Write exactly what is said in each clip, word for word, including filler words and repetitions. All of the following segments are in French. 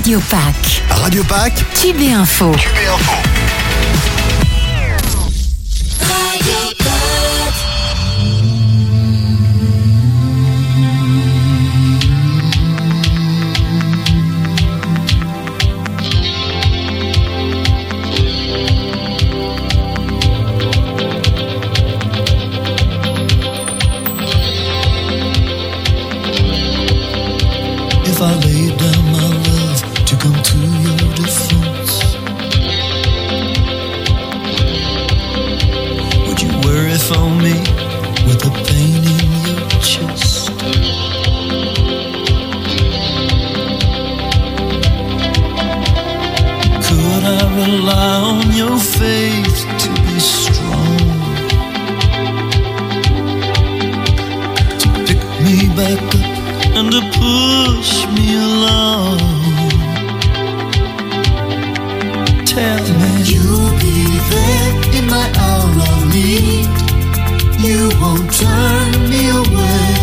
Radio Pack. Radio Pack. Tube et Info. Tube et Info. Radio Pack. If I laid down my love to come to your defense, would you worry for me with the pain in your chest? Could I rely on your faith to be strong, to pick me back up and to push me along? Tell me you'll be there in my hour of need. You won't turn me away.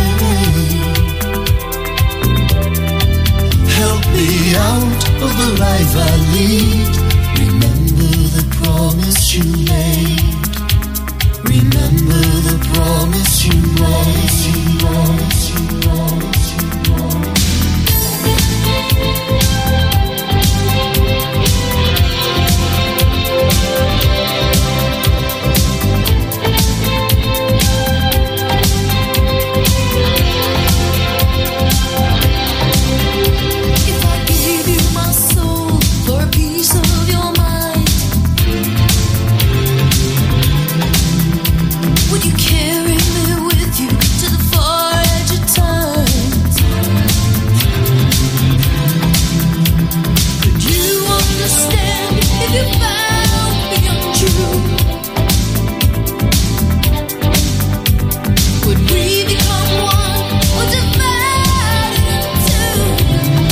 Help me out of the life I lead. Remember the promise you made. Remember the promise you made. You promise, you promise, you promise. If I gave you my soul for a piece of your mind, would you carry me with you to the far edge of time? Could you understand if you found me untrue? Would we become one or divide into two?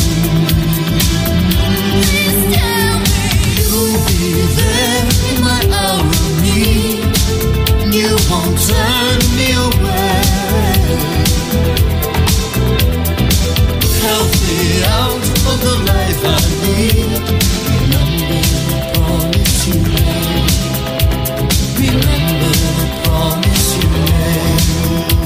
Please tell me you'll be there in my hour of need. You won't turn me away. Help me out of the life I lead. Remember the promise you made. Remember the promise you made.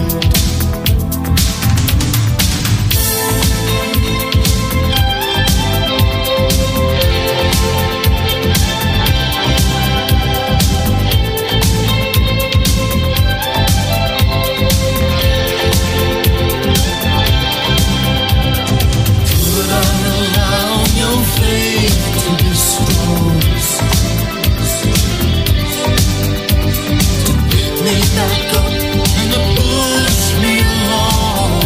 Could I rely on your faith to be strong, to pick me back up and to push me along?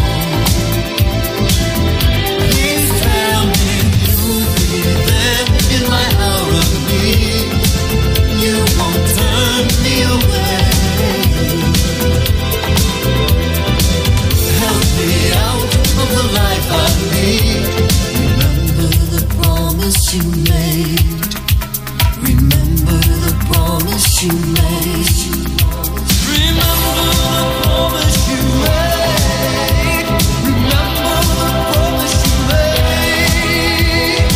Please tell me you'll be there in my hour of need. You won't turn me away. Help me out of the life I lead. Remember the promise you made. Remember the promise you made. Remember the promise you made. Remember the promise you made.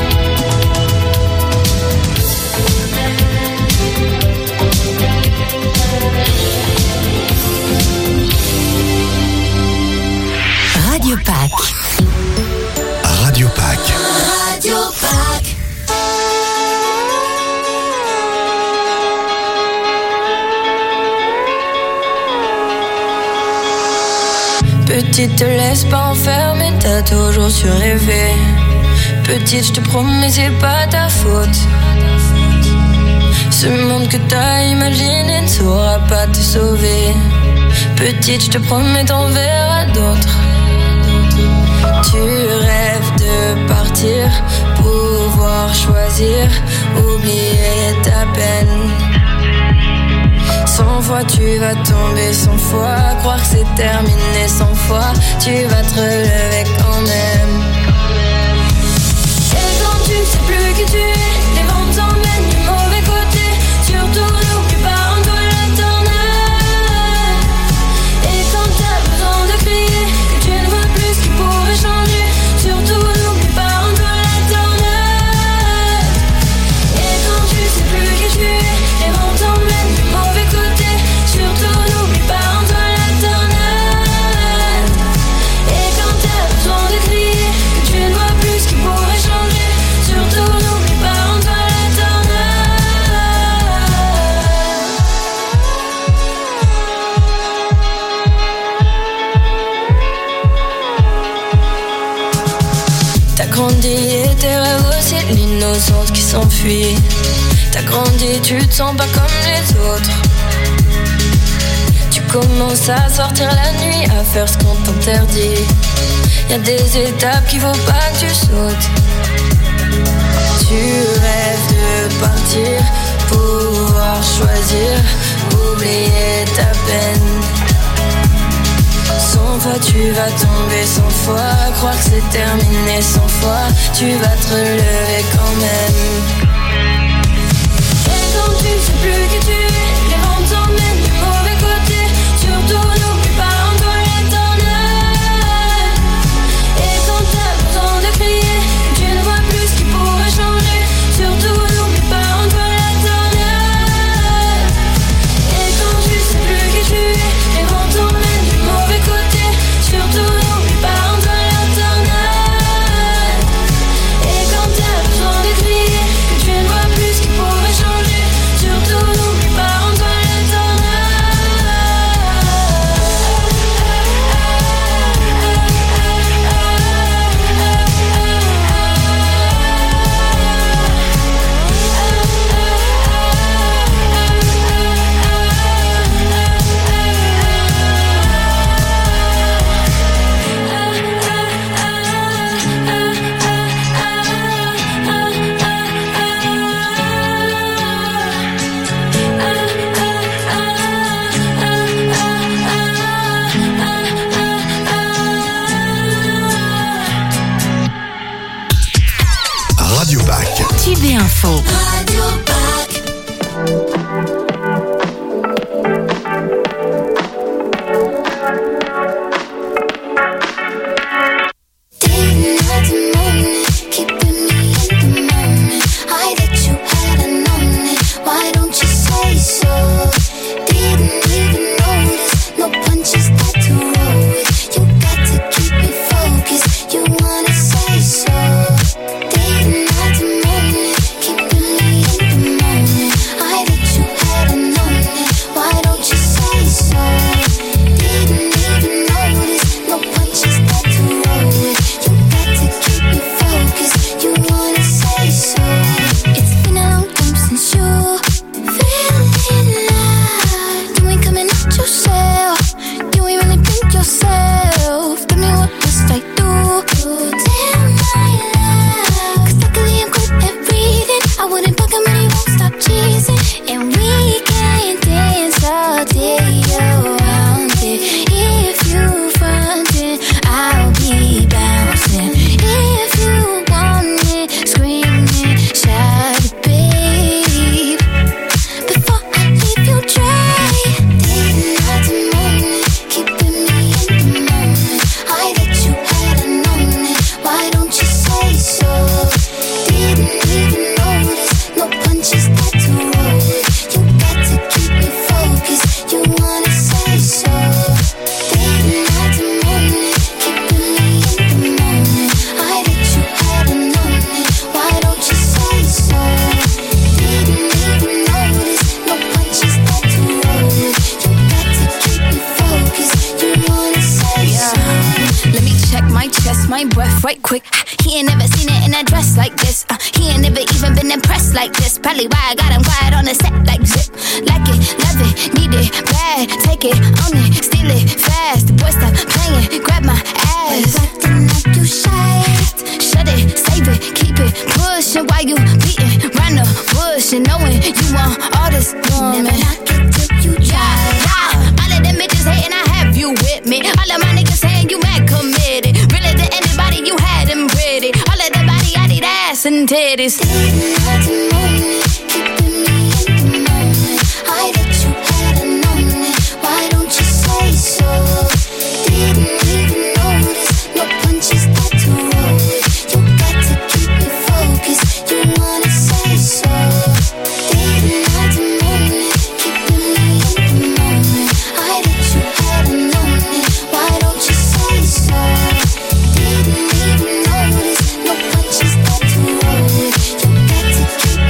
Radio Pack. Radio Pack. Radio Pack. Petite, te laisse pas enfermer, t'as toujours su rêver. Petite, je te promets, c'est pas ta faute. Ce monde que t'as imaginé ne saura pas te sauver. Petite, je te promets, t'en verras d'autres. Tu rêves de partir, pouvoir choisir, oublier ta peine. Cent fois tu vas tomber, cent fois croire que c'est terminé, cent fois tu vas te relever quand même. Et quand tu sais plus qui tu es, les vents t'emmènent du mauvais côté. Surtout n'oublie pas en toi l'éternel. Et quand t'as besoin de crier, que tu ne vois plus ce qui pourrait changer, surtout n'oublie pas en toi l'éternel. aux autres qui s'enfuient. T'as grandi, tu te sens pas comme les autres. Tu commences à sortir la nuit, à faire ce qu'on t'interdit. Y'a des étapes qu'il faut pas que tu sautes. Tu rêves de partir, pouvoir choisir, oublier ta peine. Cent fois tu vas tomber, cent fois croire que c'est terminé, cent fois tu vas te relever quand même. Et quand tu sais plus qui tu es, les vents t'emmènent du mauvais côté. Surtout n'oublie pas en toi l'éternel. Et quand t'as besoin de crier, tu ne vois plus ce qui pourrait changer. Surtout n'oublie pas en toi l'éternel. Et quand tu sais plus qui tu es, les vents t'emmènent du mauvais côté. Surtout n'oublie pas en toi l'éternel. Et quand t'as besoin de crier, que tu ne vois plus ce qui pourrait changer. Surtout n'oublie pas en toi l'éternel. Radio Pack. Tube et info. Radio Pack. Didn't have to moan it, keeping me in the moment. I that you hadn't known it. Why don't you say so? Didn't even notice. No punches that to roll with. You got to keep me focused. You wanna say so? Didn't have to moan it, keeping me in the moment. I that you hadn't known it. Why don't you say so? Didn't even notice. No punches that to roll with. You got to keep me focused. You wanna say so? It's been a long time since you feeling alive. You ain't coming out yourself. You ain't really been yourself. Tell me what must I do? Tell my love. 'Cause luckily I'm good at reading. I wouldn't bug him and he won't stop cheesing. And we can dance all day around it. If you frontin', I'll be bouncing. If you want it, scream it, shout it, babe. Before I leave you dry. Didn't have to moan it, keeping me in the moment. I that you hadn't known it. Why don't you say so? Didn't even notice. No punches that to roll with. You got to keep me focused. You wanna say so? Didn't have to moan it, keeping me in the moment. I that you hadn't known it. Why don't you say so? Didn't even notice. No punches that to roll with. You got to keep me focused. You wanna say so? Let me check my chest, my breath right quick. He ain't never seen it in a dress like this. Uh, he ain't never even been impressed like this. Probably why I got him quiet on the set like zip. Like it, love it, need it, bad. Take it, own it, steal it, fast. The boy stop playing, grab my ass. Acting like you shy. Shut it, save it, keep it pushing while you beating round the bush and knowing you want all this woman. Never knock it till you Yeah, try. yeah. All of them bitches hating, I have you with me. All of my niggas saying you mad committed. Really to anybody, you had them pretty. All of the body, I need ass and titties. Didn't have to moan it, keeping me in the moment. I that you hadn't known it. Why don't you say so? Didn't even notice. No punches that to roll with. You got to keep me focused. You wanna say so? Didn't have to moan it, keeping me in the moment. I that you hadn't known it. Why don't you say so? Didn't even notice. No punches that to roll with. You got to keep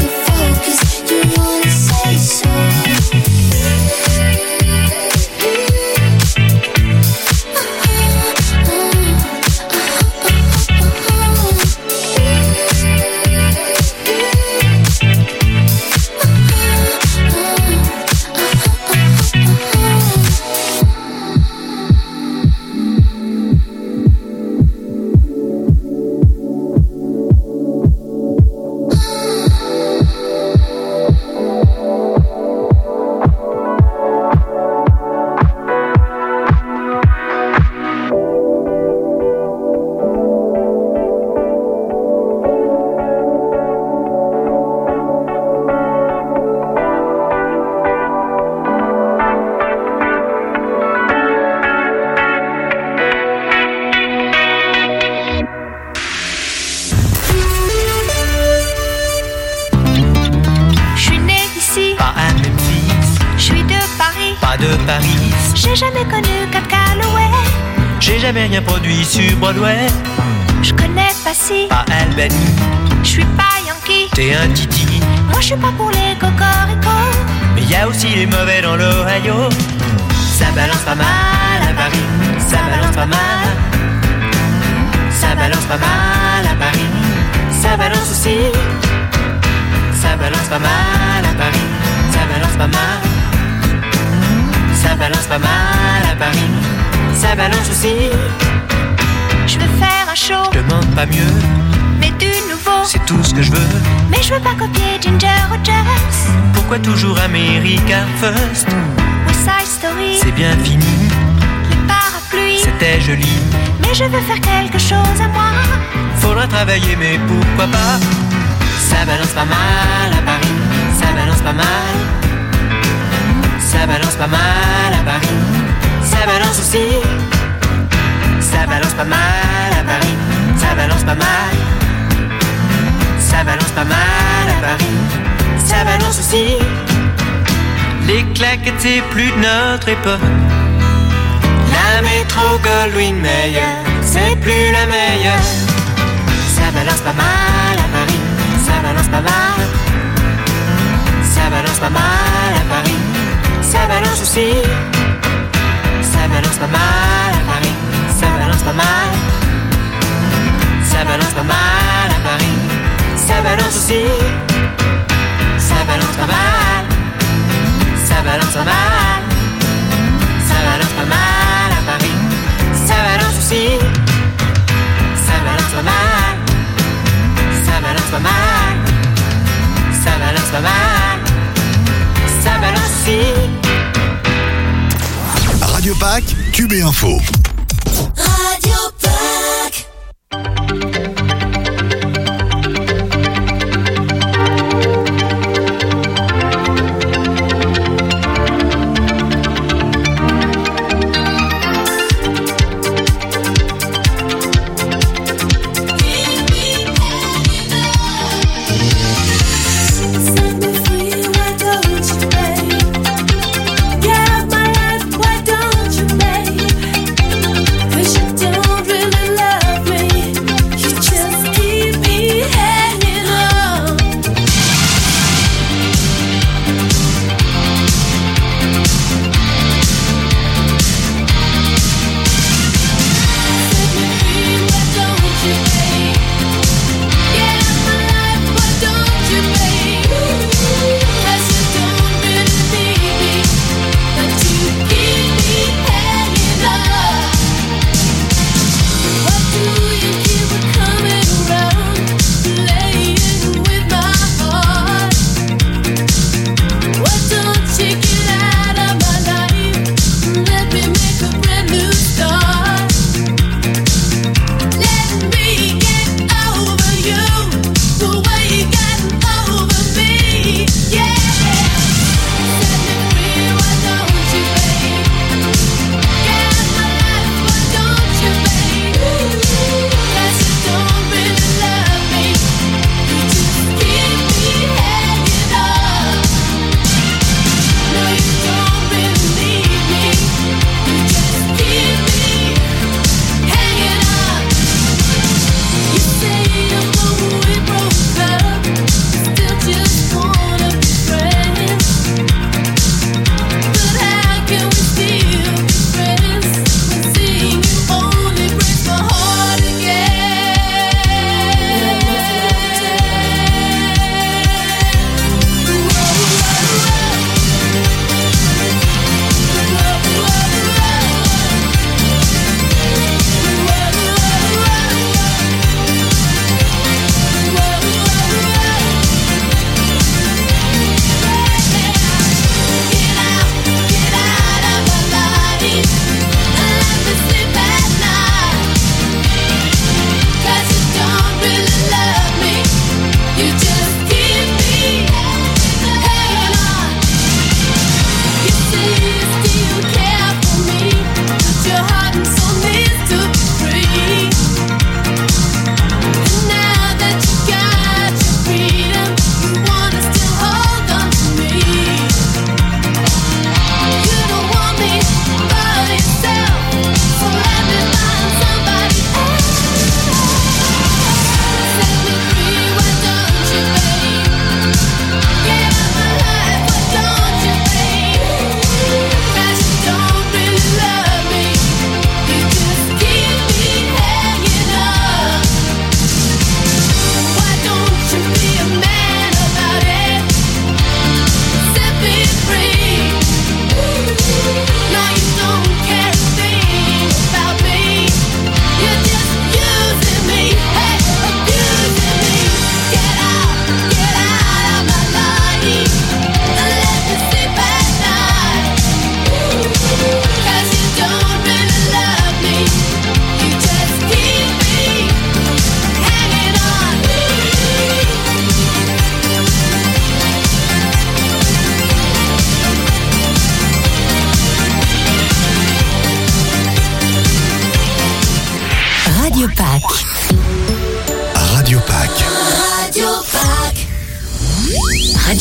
pas de Paris. J'ai jamais connu Cap Calloway. J'ai jamais rien produit sur Broadway. Je connais pas si, Pas Albany, je suis pas Yankee. t'es un titi. Moi je suis pas pour les cocoricots. Mais y a aussi les mauvais dans l'Ohio. Ça balance pas mal à Paris. Ça balance pas mal. Ça balance pas mal à Paris. Ça balance aussi. Ça balance pas mal à Paris. Ça balance pas mal. Ça balance pas mal à Paris. Ça balance aussi. Je veux faire un show, Demande pas mieux, mais du nouveau. c'est tout ce que je veux. Mais je veux pas copier Ginger Rogers. Pourquoi toujours America First? West Side Story, C'est bien fini, les parapluies. c'était joli. Mais je veux faire quelque chose à moi. Faudra travailler, mais pourquoi pas? Ça balance pas mal à Paris. Ça balance pas mal. Ça balance pas mal à Paris. Ça balance aussi. Ça balance pas mal à Paris. Ça balance pas mal. Ça balance pas mal à Paris. Ça balance aussi. Les claquettes, c'est plus de notre époque. La métro Goldwyn Mayer, c'est plus la meilleure. Ça balance pas mal à Paris. Ça balance pas mal. Ça balance pas mal à Paris. Ça balance aussi. Ça balance pas mal à Paris. Ça balance pas mal. Ça balance pas mal à Paris. Ça balance aussi. Ça balance pas mal. Ça balance pas mal. Ça balance pas mal à Paris. Ça balance aussi. Ça balance pas mal. Ça balance pas mal. Ça balance pas mal. Ça balance aussi. Radio Pâques, Q B Info. Radio Pâques. Set me free, why don't you, babe? Get out my life, why don't you, babe?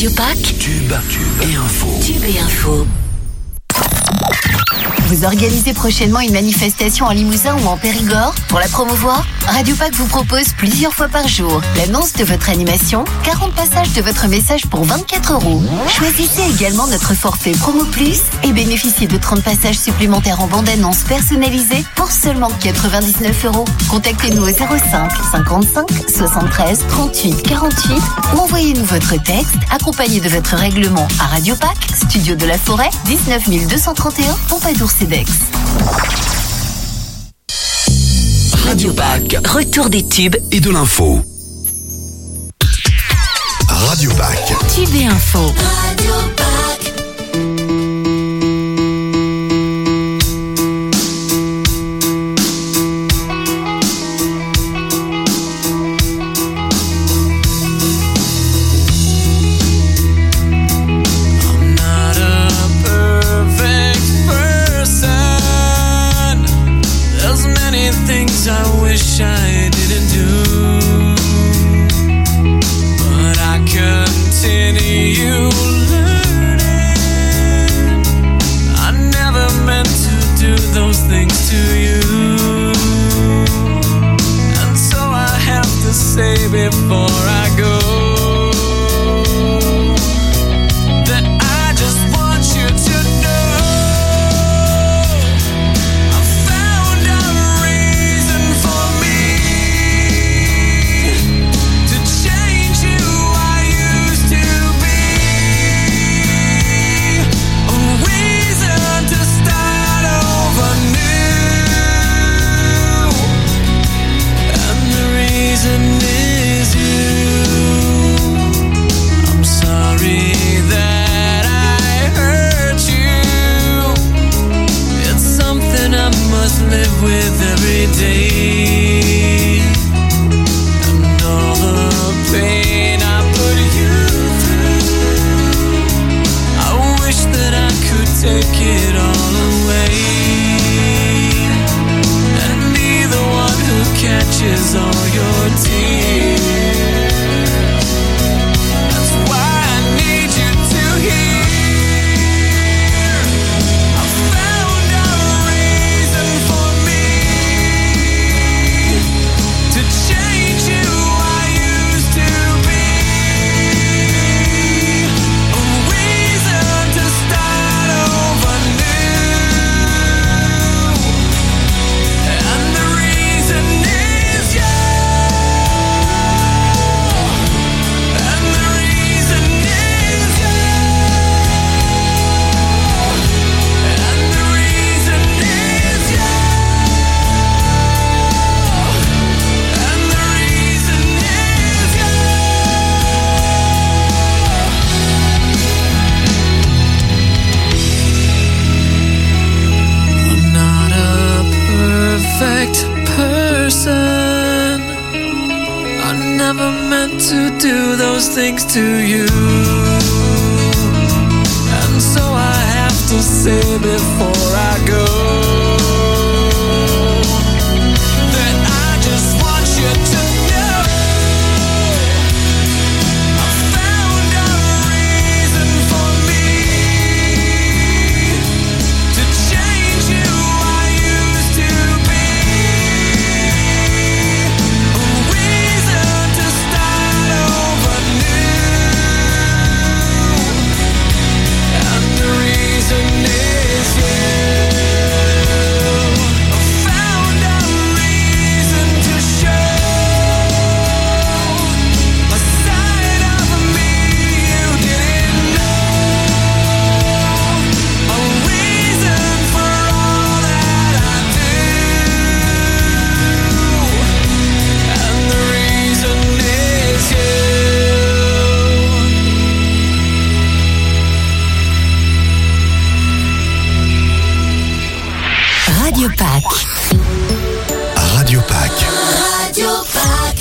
Radio Pack, Tube, tube et info. Tube et info. Vous organisez prochainement une manifestation en Limousin ou en Périgord? Pour la promouvoir, Radio Pack vous propose plusieurs fois par jour l'annonce de votre animation, quarante passages de votre message pour vingt-quatre euros. Choisissez également notre forfait Promo Plus et bénéficiez de trente passages supplémentaires en bande-annonce personnalisée pour seulement quatre-vingt-dix-neuf euros. Contactez-nous au zéro cinq cinquante-cinq soixante-treize trente-huit quarante-huit ou envoyez-nous votre texte accompagné de votre règlement à Radio Pack, Studio de la Forêt, dix-neuf mille deux cent trente et un, Pompadour-Cedex. Radio Pack. Retour des tubes Et de l'info. Radio Pack. Tube et info. Radio Pack. I wish I didn't do, but I continue learning. I never meant to do those things to you, and so I have to say before I go that I just want you to know I found a reason for me to change who I used to be, a reason to start over new, and the reason is you. I'm sorry that I hurt you. It's something I must live with every day, and all the pain I put you through, I wish that I could take it all away and be the one who catches all your tears. That's why I need you to hear I found a reason for me to change who I used to be, a reason to start over new, and the reason is you, and the reason is you, and the reason is you, and the reason is you. I'm not a perfect person. I never meant to do those things to you, and so I have to say before I go that I just want you to know I found a reason for me to change who I used to be, a reason to start over new, and the reason is you. I found a reason to show a side of me you didn't know, a reason for all that I do, and the reason is you. Radio Pack. Radio Pack. Radio Pack.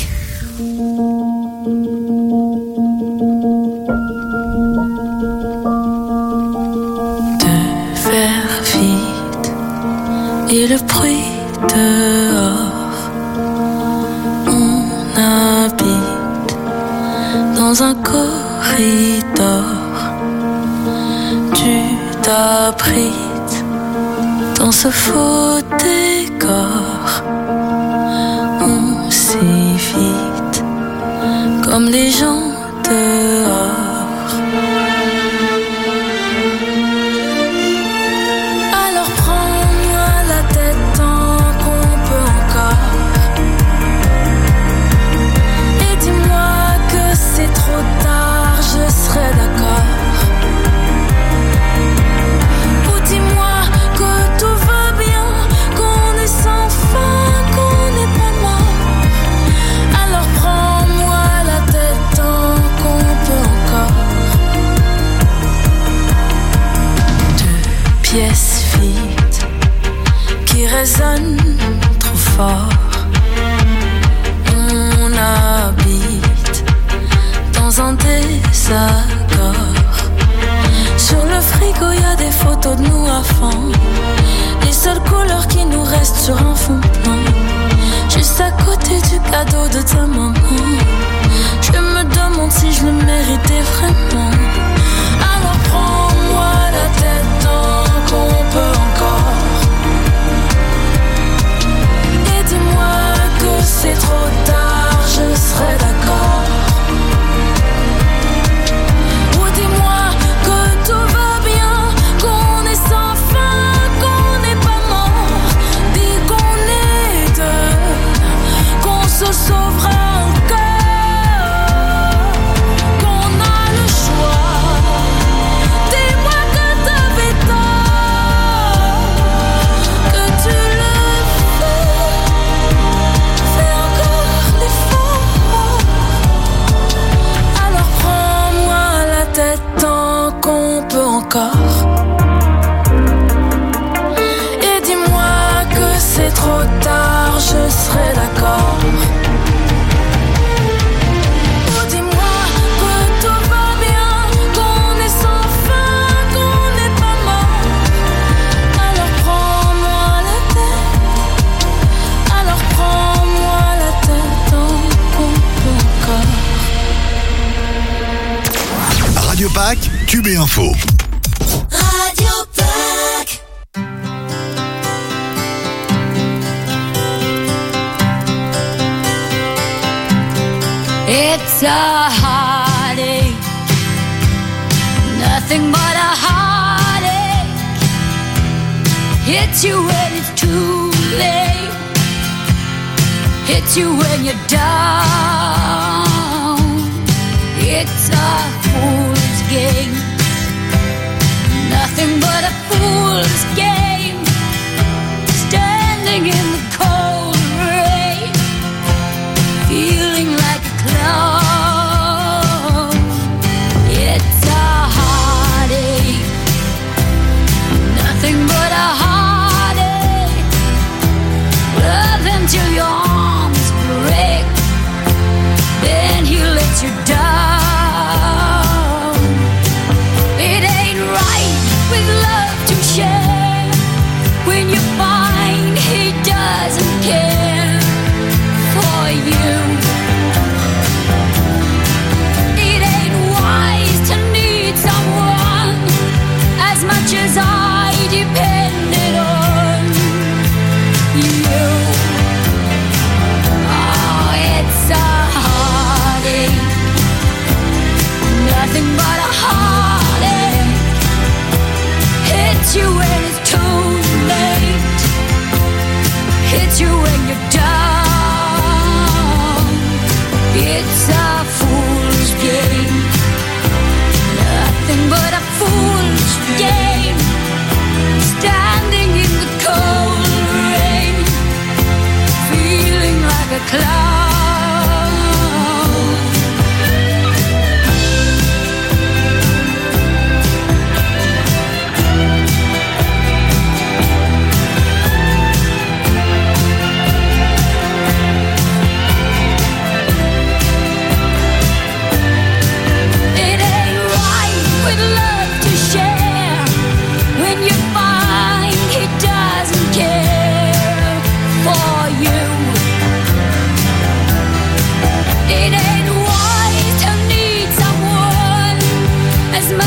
De faire vite et le bruit dehors. On habite dans un corridor. pris d'or. Tu t'abrites dans ce faux décor. On s'évite comme les gens dehors. Alors prends-moi la tête tant qu'on peut encore. Et dis-moi que c'est trop tard, je serai d'accord. Ou dis-moi que tout va bien, qu'on est sans fin, qu'on n'est pas mort. Alors prends-moi la tête tant qu'on peut encore. Deux pièces vides qui résonnent trop fort. On habite dans un désaccord. Sur le frigo y a des photos de nous à fond. Les seules couleurs qui nous restent sur un fond blanc. Juste à côté du cadeau de ta maman. Je me demande si je le méritais vraiment. Alors prends-moi la tête tant qu'on peut encore. Et dis-moi que c'est trop tard, je serai d'accord. Ou dis-moi que tout va bien, qu'on est sans fin, qu'on n'est pas mort. Dis qu'on est deux, qu'on se sauvera encore, qu'on a le choix. Dis-moi que t'avais tort, que tu le fais. Fais encore l'effort. Alors prends-moi la tête tant qu'on peut encore. Et dis-moi que c'est trop tard, je serai d'accord. Ou dis-moi que tout va bien, qu'on est sans fin, qu'on n'est pas mort. Alors prends-moi la tête. Alors prends-moi la tête tant qu'on peut encore. Radio Pack, Cube et Info. Radio Pack. It's a heartache, nothing but a heartache. Hits you when it's too late, hits you when you're down. It's a fool's game, nothing but a fool's game. Standing in the cold rain, feeling like a clown. It's a heartache, nothing but a heartache. Love until your arms break, then he lets you down. It ain't right with love to share.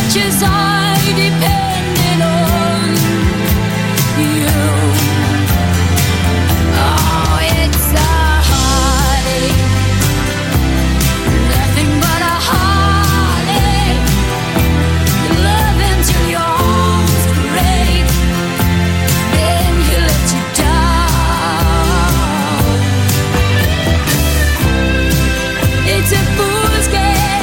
riches are depending on you. Oh, it's a heartache, nothing but a heartache. Love until your arms break, then he let you down. It's a fool's game.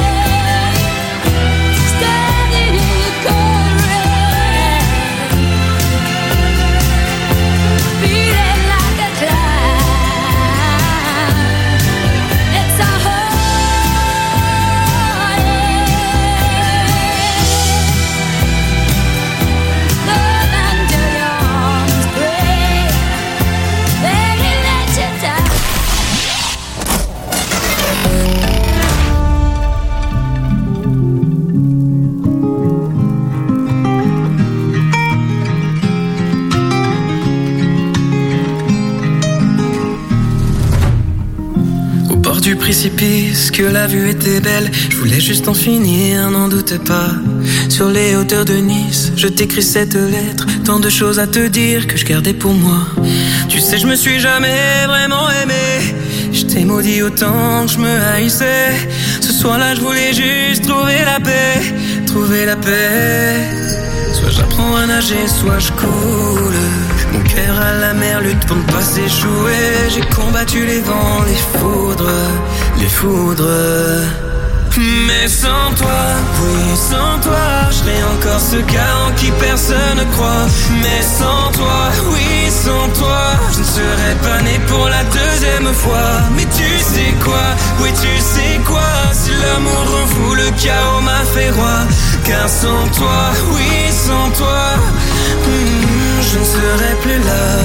Du précipice, que la vue était belle. Je voulais juste en finir, n'en doute pas. Sur les hauteurs de Nice, je t'écris cette lettre. Tant de choses à te dire que je gardais pour moi. Tu sais, je me suis jamais vraiment aimé. Je t'ai maudit autant que je me haïssais. Ce soir-là, je voulais juste trouver la paix. Trouver la paix. Soit j'apprends à nager, soit je coule. Mon cœur à la mer lutte pour ne pas s'échouer. J'ai combattu les vents, les foudres, les foudres. Mais sans toi, oui, sans toi, je serais encore ce gars en qui personne ne croit. Mais sans toi, oui, sans toi, je ne serais pas né pour la deuxième fois. Mais tu sais quoi, oui, tu sais quoi, si l'amour rend fou, le chaos m'a fait roi. Car sans toi, oui, sans toi, hmm, je ne serais plus là.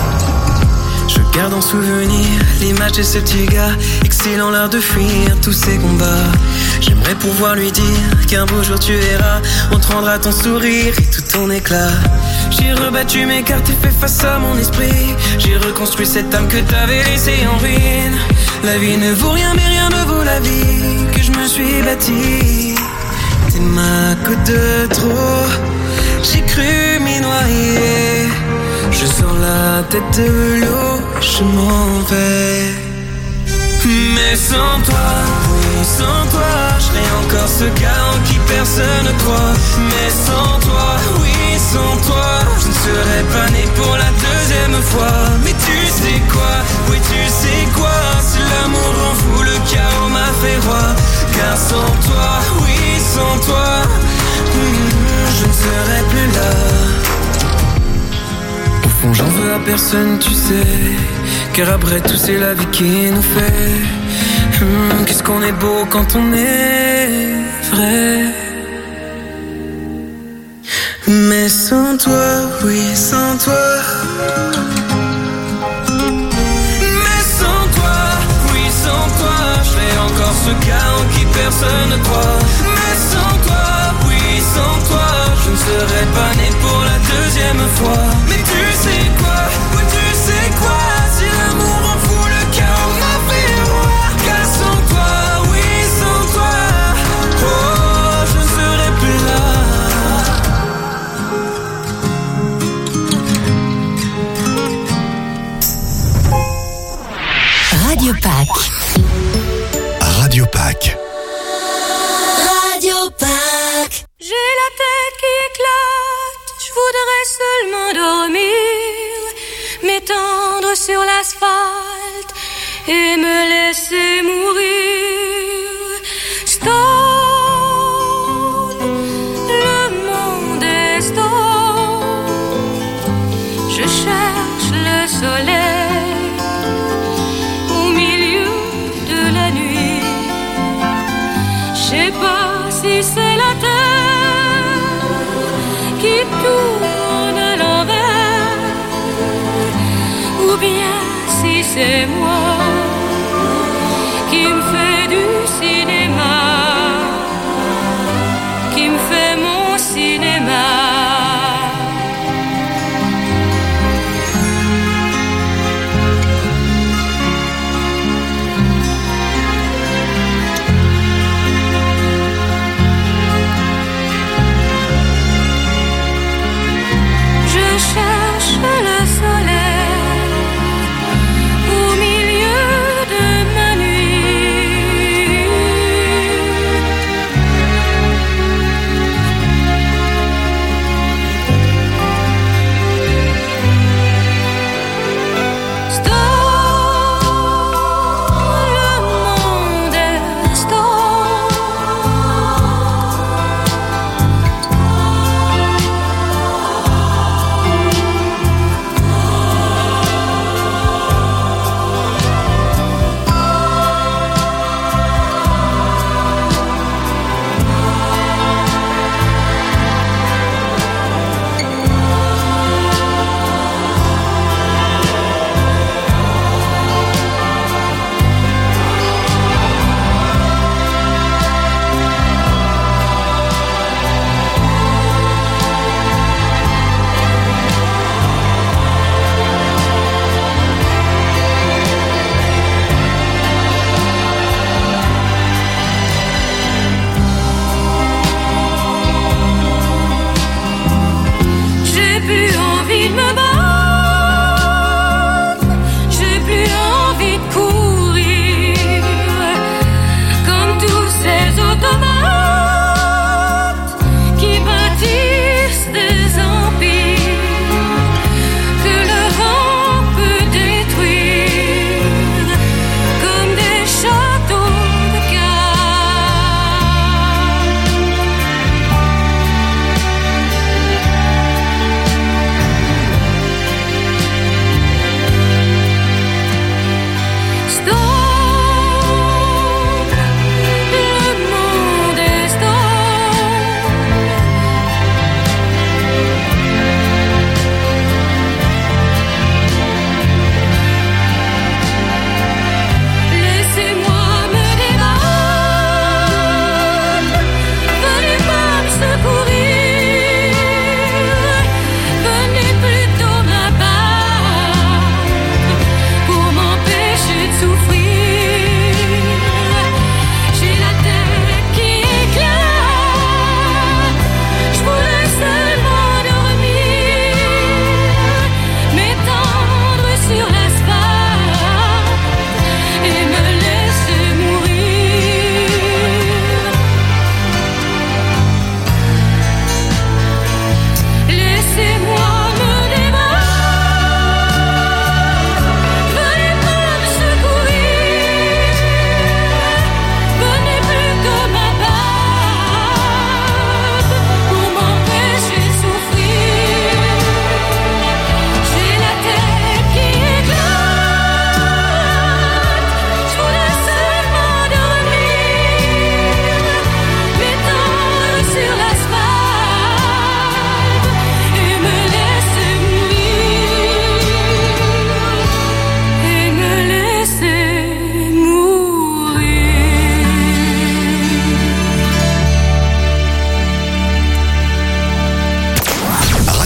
Je garde en souvenir l'image de ce petit gars, excellant l'art de fuir tous ces combats. J'aimerais pouvoir lui dire qu'un beau jour tu verras, on te rendra ton sourire et tout ton éclat. J'ai rebattu mes cartes et fait face à mon esprit. J'ai reconstruit cette âme que t'avais laissée en ruine. La vie ne vaut rien mais rien ne vaut la vie que je me suis bâtie. T'es ma goutte de trop, j'ai cru m'y noyer. Je sors la tête de l'eau, je m'en vais. Mais sans toi, oui, sans toi, je serais encore ce gars en qui personne ne croit. Mais sans toi, oui, sans toi, je ne serais pas né pour la deuxième fois. Mais tu sais quoi, oui, tu sais quoi, si l'amour rend fou, le chaos m'a fait roi. Car sans toi, oui, sans toi, hmm, je ne serais plus là. J'en veux à personne, tu sais, car après tout c'est la vie qui nous fait. Hum, qu'est-ce qu'on est beau quand on est vrai. Mais sans toi, oui, sans toi. Mais sans toi, oui, sans toi, je serais encore ce gars en qui personne ne croit. Mais sans toi, oui, sans toi, je ne serais pas né pour la deuxième fois. Mais tu sais quoi, oui, tu sais quoi, si l'amour en fout, le chaos m'a fait roi. Car sans toi, oui, sans toi, oh, je ne serais plus là. Radio Pack. Radio Pack. Radio Pack. J'ai la tête qui éclate, je voudrais seulement dormir, m'étendre sur l'asphalte et me laisser mourir. Stone, le monde est stone. Je cherche le soleil au milieu de la nuit. Je sais pas si c'est la terre qui tourne à l'envers, ou bien si c'est moi qui me fait du cinéma, qui me fait mon cinéma.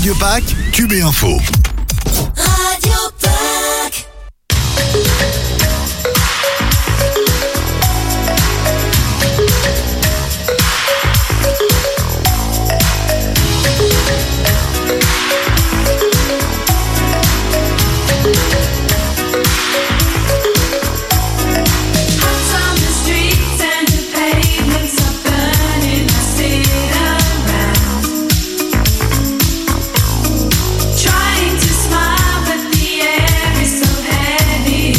Radio Pâques, Tube et Info. Radio Pâques. Trying to smile, but the air is so heavy.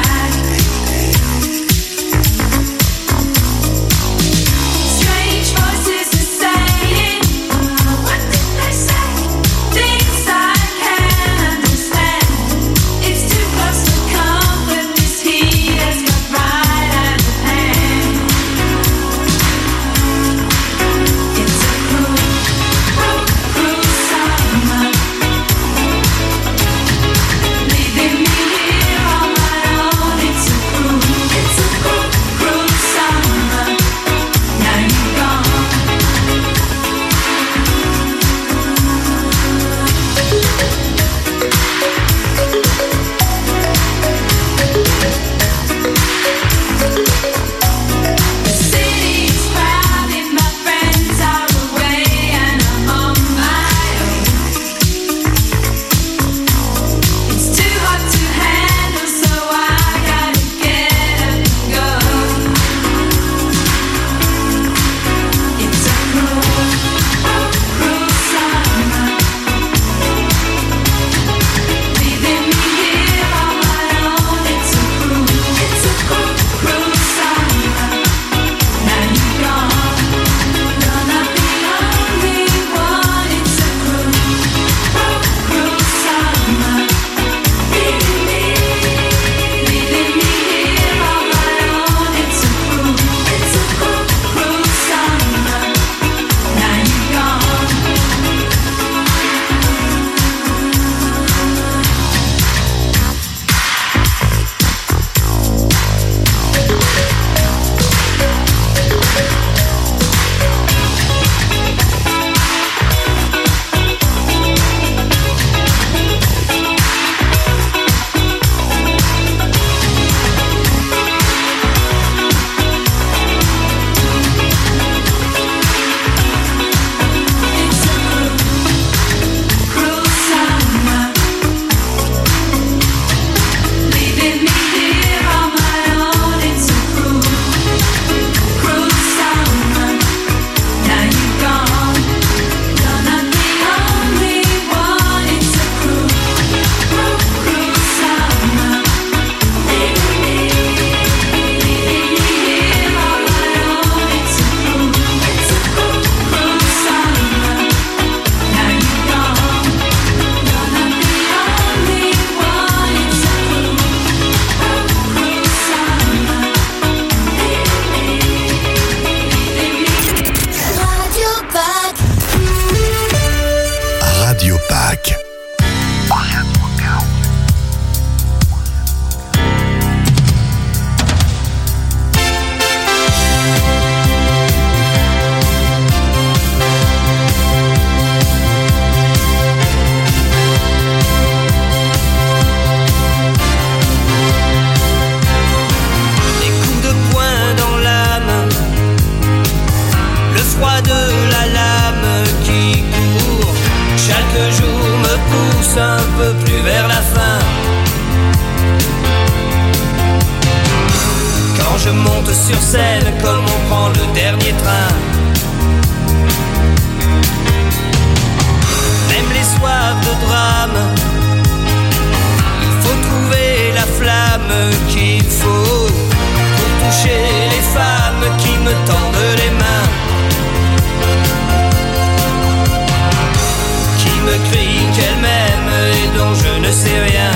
un peu plus vers la fin. Quand je monte sur scène, comme on prend le dernier train. Même les soirs de drame, il faut trouver la flamme qu'il faut pour toucher les femmes qui me tendent les mains, qui me crient qu'elles m'aiment et dont je ne sais rien.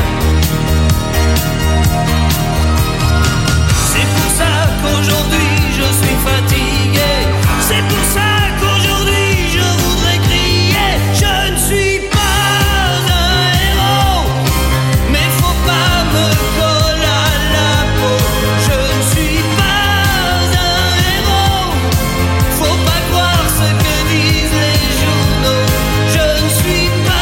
C'est pour ça qu'aujourd'hui je suis fatigué. C'est pour ça qu'aujourd'hui je voudrais crier. Je ne suis pas un héros, mais faut pas me coller à la peau. Je ne suis pas un héros, faut pas croire ce que disent les journaux. Je ne suis pas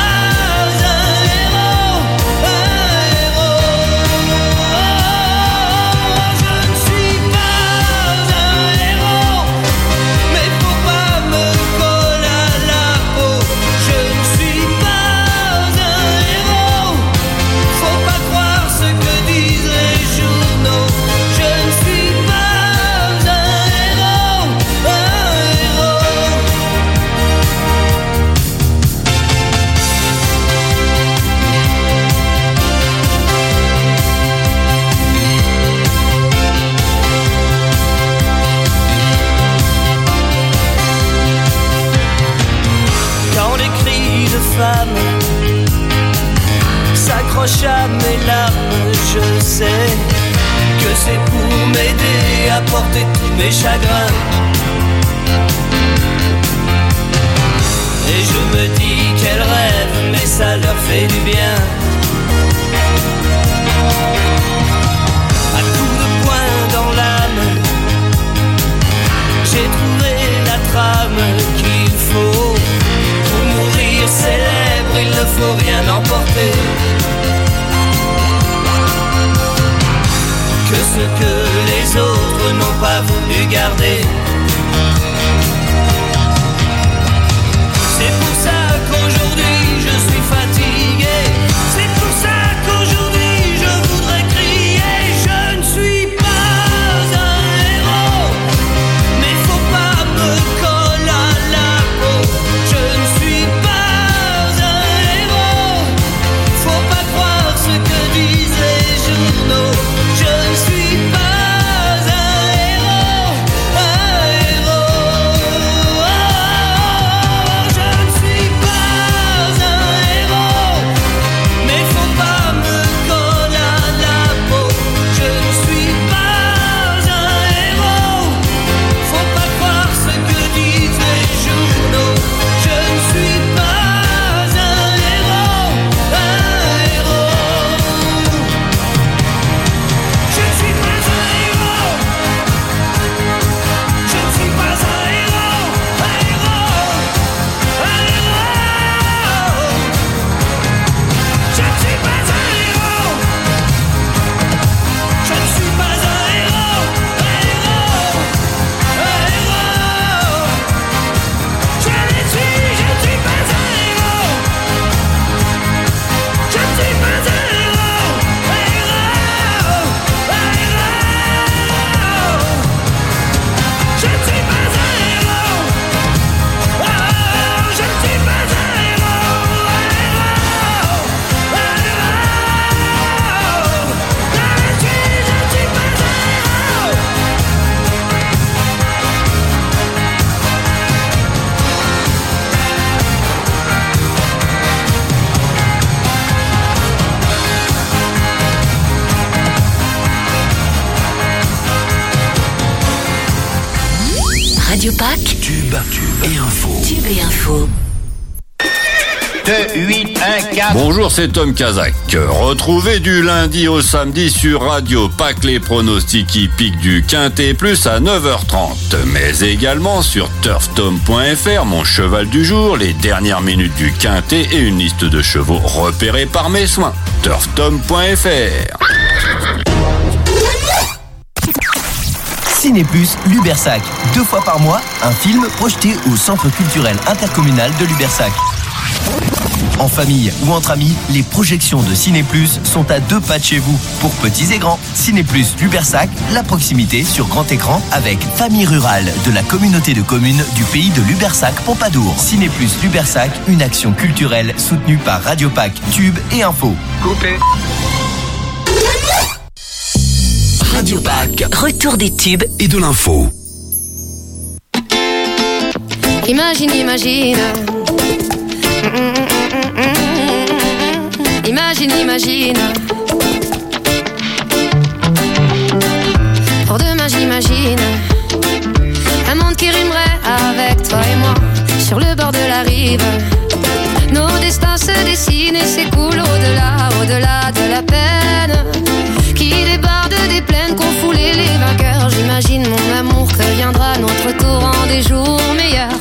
femme s'accroche à mes larmes. Je sais que c'est pour m'aider à porter tous mes chagrins. Et je me dis qu'elle rêve, mais ça leur fait du bien. À coups de poing dans l'âme, j'ai trouvé la trame qu'il faut. Pour mourir célèbre, il ne faut rien emporter que ce que les autres n'ont pas voulu garder. C'est pour ça qu'aujourd'hui je suis fatigué. C'est pour ça qu'aujourd'hui je voudrais crier. Je ne suis pas un héros, mais faut pas me coller à la peau. Je ne suis pas un héros, faut pas croire ce que disent les journaux. Je ne suis pas un héros, un héros. Je ne suis pas un héros, mais faut pas me coller à la peau. Je ne suis pas un héros, faut pas croire ce que disent les journaux. Je ne suis pas un héros, un héros. Je ne suis pas un héros. Je ne suis pas un héros, un héros, un héros. Je ne suis pas un héros. Je ne suis pas un héros, un héros, un héros. Je ne suis, je ne suis pas un héros. Je ne suis pas un héros, un héros, un héros. Je ne suis pas un héros. Oh, je ne suis pas un héros, un héros, un héros. Je ne suis, je ne suis pas un héros. Radio Pâques, Tube, tube et info. tube et info. deux, huit, un, quatre. Bonjour, c'est Tom Kazak. Retrouvez du lundi au samedi sur Radio Pâques les pronostics hippiques du Quintet Plus à neuf heures trente. Mais également sur turf tom point f r, mon cheval du jour, les dernières minutes du Quintet et une liste de chevaux repérés par mes soins. turf tom point f r. Ciné Plus, Lubersac. Deux fois par mois, un film projeté au Centre culturel intercommunal de Lubersac. En famille ou entre amis, les projections de Ciné Plus sont à deux pas de chez vous. Pour petits et grands, Ciné Plus Lubersac, la proximité sur grand écran avec Famille Rurale de la communauté de communes du pays de Lubersac-Pompadour. Ciné Plus Lubersac, une action culturelle soutenue par Radio Pâques, Tube et Info. Coupé. Radio Pâques. Retour des tubes Et de l'info. Imagine, imagine. Imagine, imagine. Pour demain, j'imagine un monde qui rimerait avec toi et moi sur le bord de la rive. Nos destins se dessinent et s'écoulent au-delà, au-delà de la peine qui déborde des plaines qu'ont foulé les vainqueurs. J'imagine mon amour que viendra notre tour en des jours meilleurs.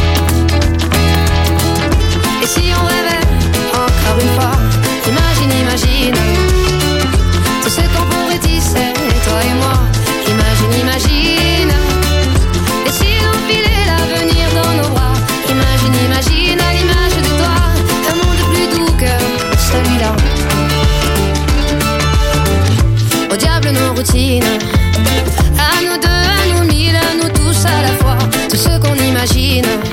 Et si on rêvait encore une fois, imagine, imagine tout ce qu'on pourrait tisser, toi et moi. Imagine, imagine. Et si l'on filait l'avenir dans nos bras, imagine, imagine à l'image de toi, un monde plus doux que celui-là. Au diable nos routines, à nous deux, à nous mille, à nous tous à la fois. Tout ce qu'on imagine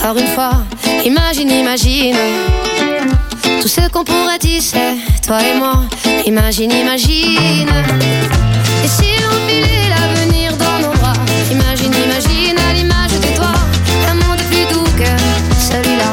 encore une fois. Imagine, imagine tout ce qu'on pourrait tisser, toi et moi. Imagine, imagine. Et si on filait l'avenir dans nos bras. Imagine, imagine à l'image de toi, un monde plus doux que celui-là.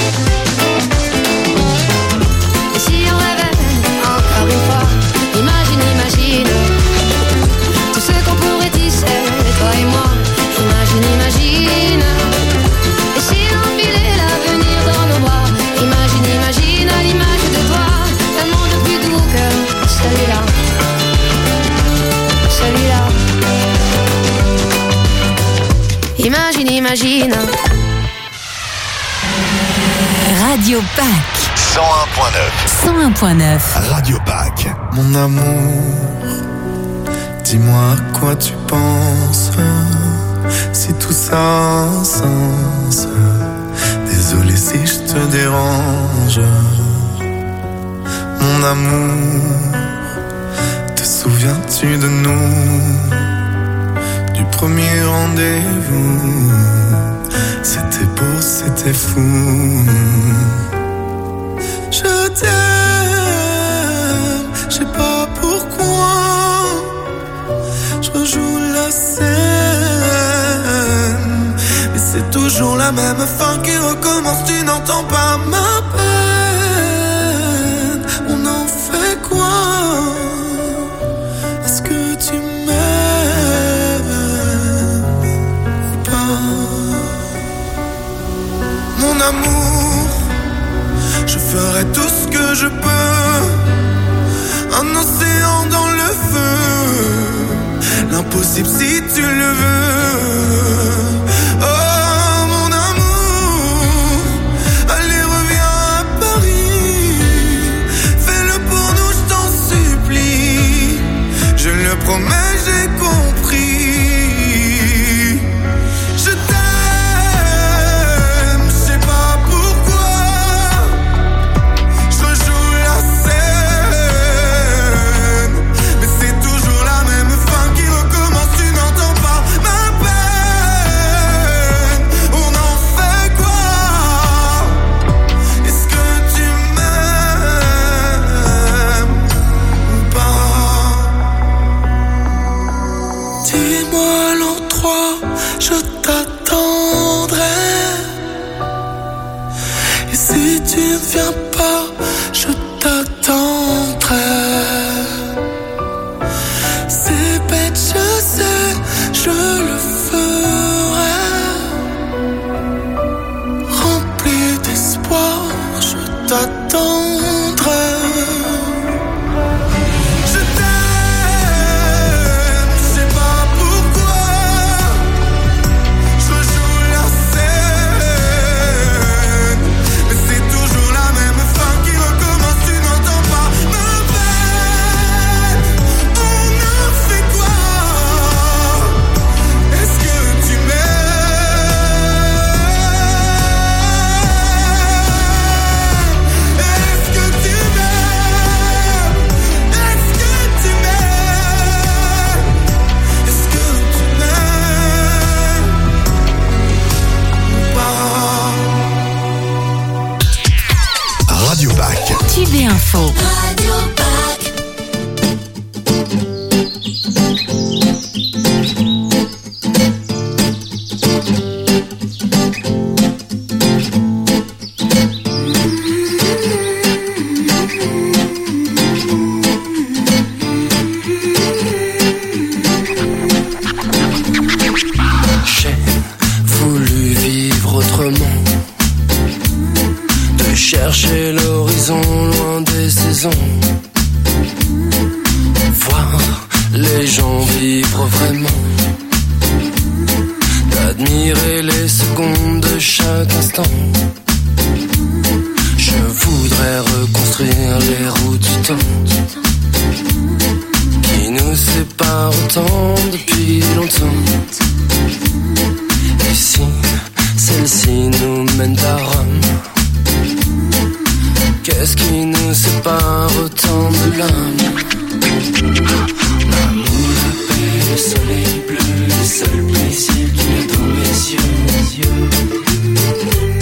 Et si on rêvait encore une fois. Imagine, imagine tout ce qu'on pourrait tisser, toi et moi. Imagine, imagine. Et si on filait l'avenir dans nos bras. Imagine, imagine à l'image de toi, un monde plus doux que celui-là. Celui-là. Imagine, imagine. Radio Pack. cent un point neuf. cent un point neuf. Radio Pack. Mon amour, dis-moi à quoi tu penses. Si tout ça a un sens. Désolé si je te dérange. Mon amour, te souviens-tu de nous? Du premier rendez-vous. C'était beau, c'était fou. Je t'aime, je sais pas pourquoi. Je rejoue la scène, mais c'est toujours la même fin qui recommence. Tu n'entends pas ma peine. On en fait quoi? Est-ce que tu m'aimes ou pas? Mon amour, je ferai tout ce que je peux. Un océan dans le feu, l'impossible si tu le veux. Oh mon amour, allez reviens à Paris. Fais-le pour nous, je t'en supplie. Je le promets, j'ai compris. Je t'aime, je sais pas pourquoi. Je rejoue la scène, mais c'est toujours la même fin qui recommence. Tu n'entends pas ma peine. On en fait quoi? Est-ce que tu m'aimes ou pas? Dis-moi l'endroit, je t'attendrai. Et si tu ne viens pas, je t'attendrai. C'est bête, je sais, je le ferai. Rempli d'espoir, je t'attendrai. Je t'aime, je sais pas pourquoi. Je rejoue la scène, mais c'est toujours la même fin qui recommence. Tu n'entends pas ma peine. On en fait quoi? Est-ce que tu m'aimes? Est-ce que tu m'aimes? Est-ce que tu m'aimes? Est-ce que tu m'aimes ou pas? Radio Pack. Tube et info. Radio Pack. J'ai voulu vivre autrement, de chercher l'horizon loin des saisons, voir les gens vivre vraiment, d'admirer les secondes de chaque instant. Je voudrais reconstruire les routes du temps qui nous séparent autant depuis longtemps. Et si celle-ci nous mène à Rome, qu'est-ce qui nous sépare autant de l'âme? L'amour, la paix, le soleil bleu, le seul plaisir qu'il y a dans mes yeux.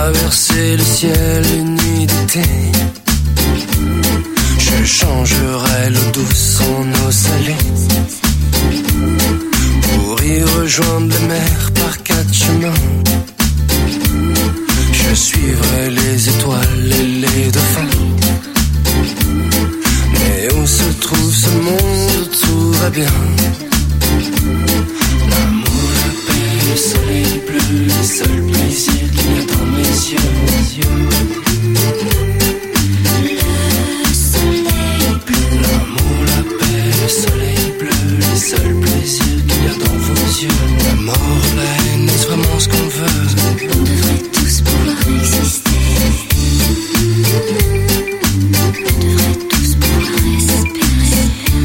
traverser le ciel une nuit d'été. Je changerai l'eau douce en eau salée pour y rejoindre la mer par quatre chemins. Je suivrai les étoiles et les dauphins. Mais où se trouve ce monde où tout va bien? L'amour, la paix, le soleil bleu, le seul plaisir qu'il y a dans mes yeux. Le soleil bleu. L'amour, la paix, le soleil bleu, le seul plaisir qu'il y a dans vos yeux. La mort, la haine, est-ce vraiment ce qu'on veut? On devrait tous pouvoir exister. On devrait tous pouvoir respirer.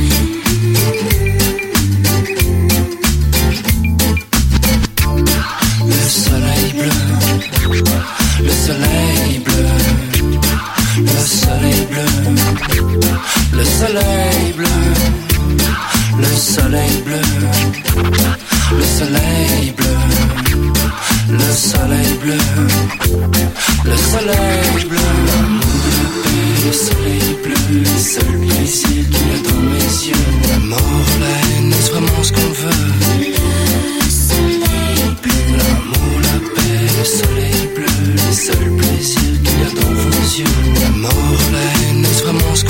Le soleil bleu, le soleil bleu, le soleil bleu, le soleil bleu, le soleil bleu, le soleil bleu, le soleil bleu, le soleil bleu, le soleil bleu, le seul plaisir qu'il y a dans mes yeux. La mort, la haine, est-ce vraiment ce qu'on veut? Le soleil bleu. L'amour, la paix, le soleil bleu, le seul plaisir qu'il y a dans vos yeux. La mort, la haine, est-ce vraiment ce